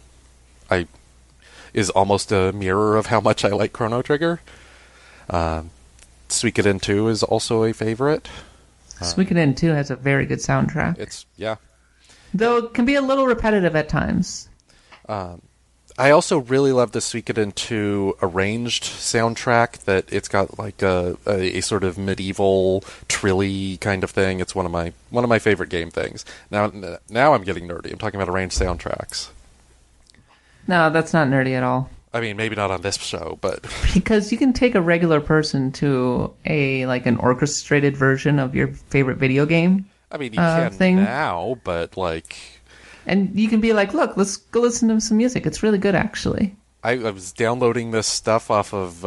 Speaker 4: is almost a mirror of how much I like Chrono Trigger. Suikoden 2 is also a favorite.
Speaker 3: Suikoden 2 has a very good soundtrack.
Speaker 4: Yeah.
Speaker 3: Though it can be a little repetitive at times.
Speaker 4: I also really love the Suikoden 2 arranged soundtrack. That it's got like a sort of medieval trilly kind of thing. It's one of my favorite game things. Now I'm getting nerdy. I'm talking about arranged soundtracks.
Speaker 3: No, that's not nerdy at all.
Speaker 4: I mean, maybe not on this show, but
Speaker 3: Because you can take a regular person to an orchestrated version of your favorite video game.
Speaker 4: I mean, you can
Speaker 3: thing.
Speaker 4: now, but like,
Speaker 3: And you can be like, look, let's go listen to some music. It's really good, actually.
Speaker 4: I was downloading this stuff off of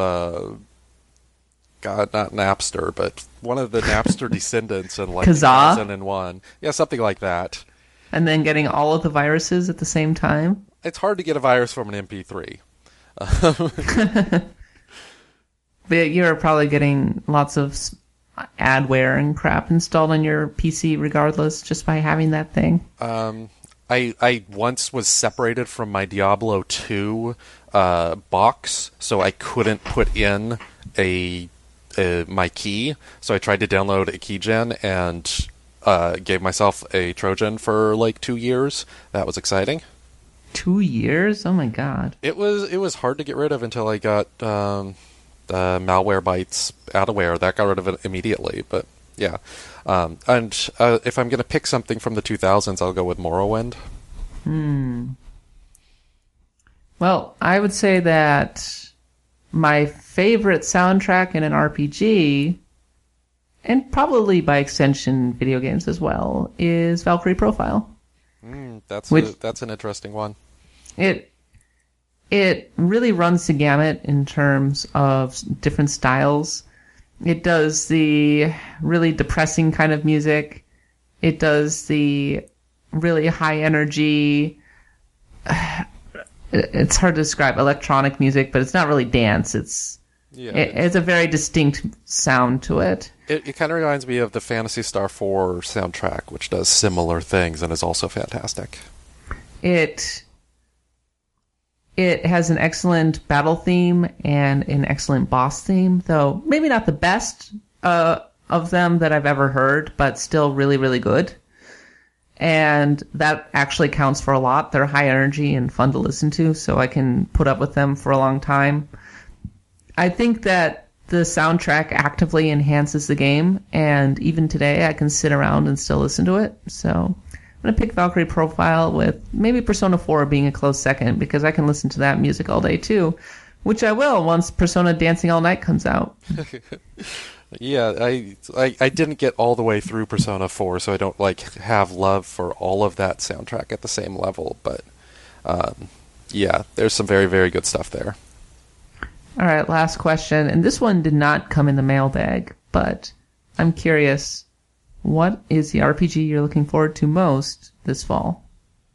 Speaker 4: God, not Napster, but one of the Napster descendants in like
Speaker 3: Kazaa?
Speaker 4: 2001. Yeah, something like that.
Speaker 3: And then getting all of the viruses at the same time.
Speaker 4: It's hard to get a virus from an MP3.
Speaker 3: But you're probably getting lots of adware and crap installed on your PC regardless, just by having that thing.
Speaker 4: I once was separated from my Diablo 2 box, so I couldn't put in my key. So I tried to download a keygen and gave myself a Trojan for like 2 years. That was exciting.
Speaker 3: 2 years? Oh my god.
Speaker 4: It was hard to get rid of until I got Malwarebytes Adaware. That got rid of it immediately, but yeah. And if I'm going to pick something from the 2000s, I'll go with Morrowind.
Speaker 3: Well, I would say that my favorite soundtrack in an RPG, and probably by extension video games as well, is Valkyrie Profile.
Speaker 4: That's an interesting one.
Speaker 3: It really runs the gamut in terms of different styles. It does the really depressing kind of music. It does the really high energy, it's hard to describe, electronic music, but it's not really dance. It's a very distinct sound to it.
Speaker 4: It kind of reminds me of the Phantasy Star 4 soundtrack, which does similar things and is also fantastic.
Speaker 3: It has an excellent battle theme and an excellent boss theme, though maybe not the best of them that I've ever heard, but still really, really good. And that actually counts for a lot. They're high energy and fun to listen to, so I can put up with them for a long time. I think that the soundtrack actively enhances the game, and even today I can sit around and still listen to it. So I'm going to pick Valkyrie Profile, with maybe Persona 4 being a close second, because I can listen to that music all day too, which I will once Persona Dancing All Night comes out.
Speaker 4: Yeah, I didn't get all the way through Persona 4, so I don't have love for all of that soundtrack at the same level, but yeah, there's some very, very good stuff there.
Speaker 3: All right, last question, and this one did not come in the mailbag, but I'm curious, what is the RPG you're looking forward to most this fall?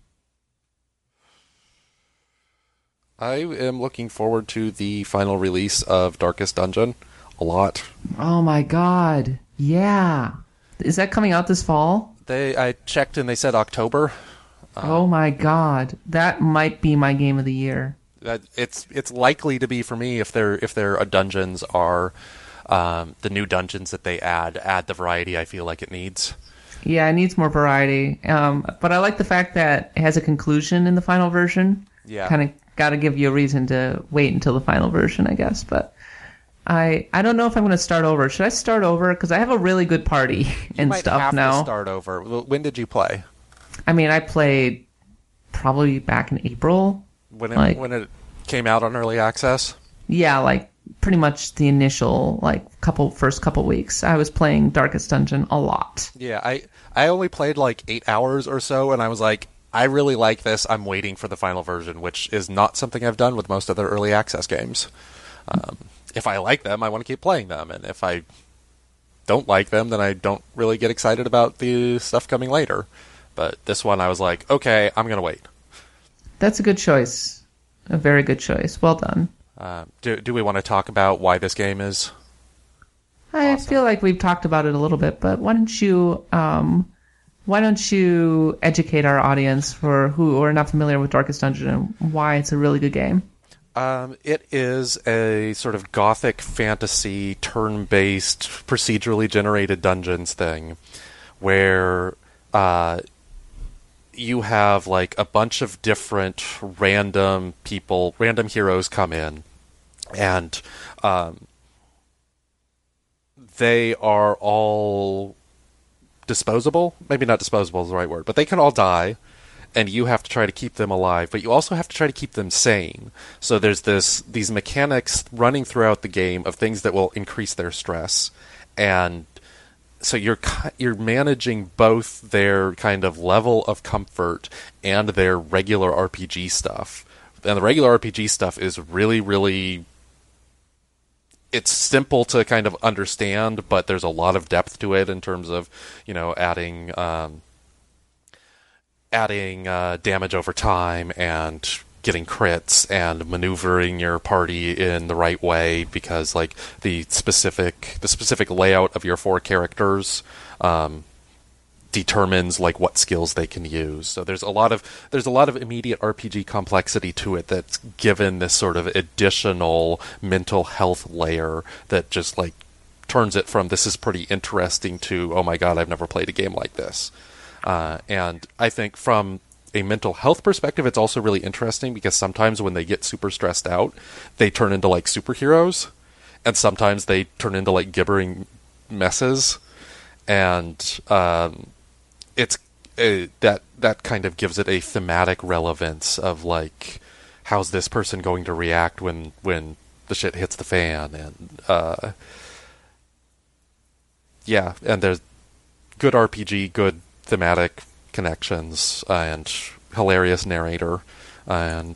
Speaker 4: I am looking forward to the final release of Darkest Dungeon a lot.
Speaker 3: Oh my god, yeah. Is that coming out this fall?
Speaker 4: I checked and they said October.
Speaker 3: Oh my god, that might be my game of the year.
Speaker 4: It's likely to be for me if their dungeons are the new dungeons that they add the variety I feel like it needs.
Speaker 3: Yeah, it needs more variety. But I like the fact that it has a conclusion in the final version.
Speaker 4: Yeah.
Speaker 3: Kind of got to give you a reason to wait until the final version, I guess. But I don't know if I'm going to start over. Should I start over? Because I have a really good party and stuff
Speaker 4: You might have
Speaker 3: now.
Speaker 4: to start over. When did you play?
Speaker 3: I mean, I played probably back in April.
Speaker 4: When it came out on early access?
Speaker 3: Yeah, pretty much the initial first couple weeks. I was playing Darkest Dungeon a lot.
Speaker 4: Yeah, I only played 8 hours or so, and I was like, I really like this. I'm waiting for the final version, which is not something I've done with most other early access games. If I like them, I want to keep playing them, and if I don't like them, then I don't really get excited about the stuff coming later. But this one, I was like, okay, I'm going to wait.
Speaker 3: That's a good choice. A very good choice. Well done.
Speaker 4: Do we want to talk about why this game is
Speaker 3: I
Speaker 4: awesome?
Speaker 3: feel like we've talked about it a little bit, but why don't you educate our audience who are not familiar with Darkest Dungeon and why it's a really good game?
Speaker 4: It is a sort of gothic fantasy, turn-based, procedurally generated dungeons thing, where you have like a bunch of different random heroes come in, and they are all disposable. Maybe not disposable is the right word, but they can all die, and you have to try to keep them alive, but you also have to try to keep them sane. So there's these mechanics running throughout the game of things that will increase their stress, and so you're managing both their kind of level of comfort and their regular RPG stuff. And the regular RPG stuff is really, really... It's simple to kind of understand, but there's a lot of depth to it in terms of, adding damage over time and getting crits and maneuvering your party in the right way, because like the specific layout of your 4 characters determines like what skills they can use. So there's a lot of immediate RPG complexity to it that's given this sort of additional mental health layer that just like turns it from this is pretty interesting to, oh my god, I've never played a game like this. And I think from a mental health perspective, it's also really interesting because sometimes when they get super stressed out, they turn into like superheroes, and sometimes they turn into like gibbering messes, and it's that kind of gives it a thematic relevance of like, how's this person going to react when the shit hits the fan, and and there's good RPG, good thematic connections, and hilarious narrator, and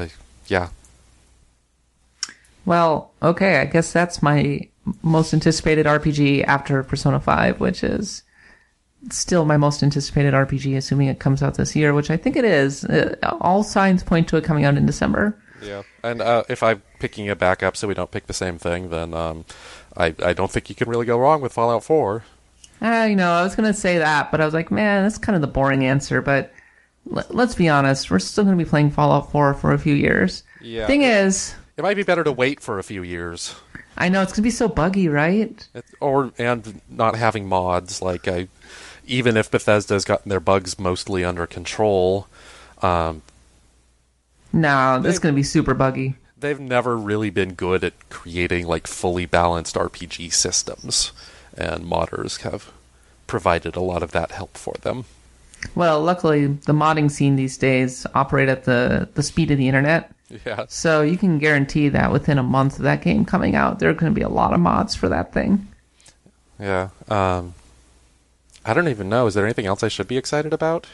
Speaker 3: Well, okay, I guess that's my most anticipated RPG after Persona 5, which is still my most anticipated RPG, assuming it comes out this year, which I think it is. All signs point to it coming out in December.
Speaker 4: Yeah, and if I'm picking it back up so we don't pick the same thing, then I don't think you can really go wrong with Fallout 4.
Speaker 3: I was going to say that, but I was like, man, that's kind of the boring answer, but let's be honest, we're still going to be playing Fallout 4 for a few years.
Speaker 4: Yeah.
Speaker 3: Thing is...
Speaker 4: It might be better to wait for a few years.
Speaker 3: I know, it's going to be so buggy, right?
Speaker 4: And not having mods, like, even if Bethesda's gotten their bugs mostly under control...
Speaker 3: No, this is going to be super buggy.
Speaker 4: They've never really been good at creating, like, fully balanced RPG systems. And modders have provided a lot of that help for them.
Speaker 3: Well, luckily, the modding scene these days operate at the speed of the internet.
Speaker 4: Yeah.
Speaker 3: So you can guarantee that within a month of that game coming out, there are going to be a lot of mods for that thing.
Speaker 4: Yeah. I don't even know. Is there anything else I should be excited about?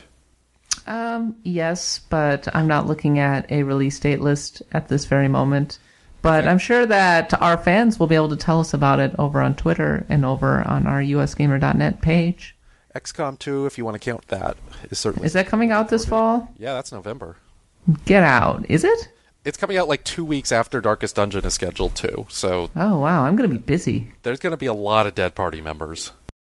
Speaker 3: Yes, but I'm not looking at a release date list at this very moment. But I'm sure that our fans will be able to tell us about it over on Twitter and over on our usgamer.net page.
Speaker 4: XCOM 2, if you want to count that, is certainly...
Speaker 3: Is that coming out this fall?
Speaker 4: Yeah, that's November.
Speaker 3: Get out. Is it?
Speaker 4: It's coming out like 2 weeks after Darkest Dungeon is scheduled to, so...
Speaker 3: Oh, wow. I'm going to be busy.
Speaker 4: There's going to be a lot of Dead Party members.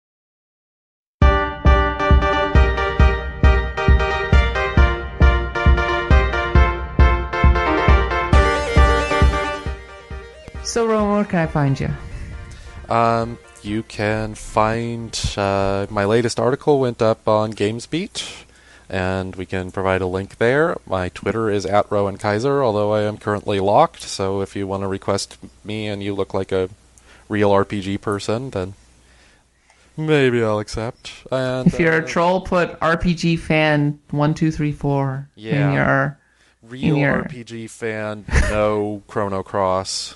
Speaker 3: So, Roman, where can I find you?
Speaker 4: You can find my latest article went up on GamesBeat, and we can provide a link there. My Twitter is @RowanKaiser, although I am currently locked, so if you want to request me and you look like a real RPG person, then maybe I'll accept. And
Speaker 3: if you're a troll, put RPG fan 1234 in your...
Speaker 4: Real RPG fan, no Chrono Cross.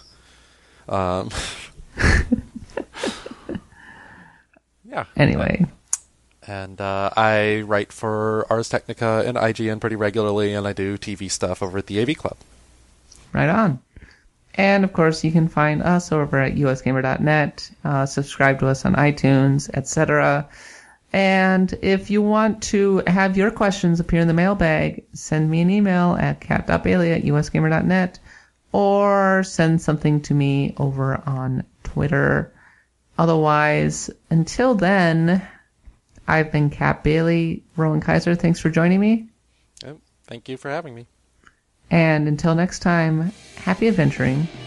Speaker 4: Yeah.
Speaker 3: Anyway.
Speaker 4: And I write for Ars Technica and IGN pretty regularly, and I do TV stuff over at the AV Club.
Speaker 3: Right on. And, of course, you can find us over at usgamer.net, subscribe to us on iTunes, etc. And if you want to have your questions appear in the mailbag, send me an email at cat.bailey@usgamer.net, or send something to me over on Twitter. Otherwise, until then, I've been Cat Bailey. Rowan Kaiser, thanks for joining me.
Speaker 4: Thank you for having me.
Speaker 3: And until next time, happy adventuring.